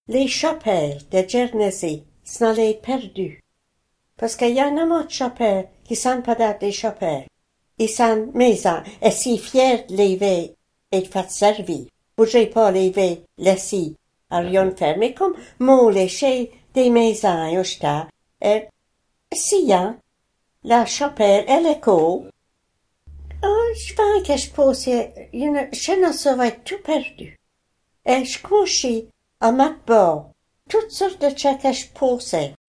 Les chapelles de Guernesey s'en les perdu. Parce qu'il y en a moins de chapelles qui sont pas des chapelles. Ils sont maisons, et si fiers de lever et de faire servir. Bougez pas lever, laissez à rien faire. Mais comme mon léché des maisons, jusqu'à, si, hein, la chapelle et l'écho, je pense que je pense, je ne saurais tout perdu. Et je couchais à ma bord, toutes sortes de choses que je pensais.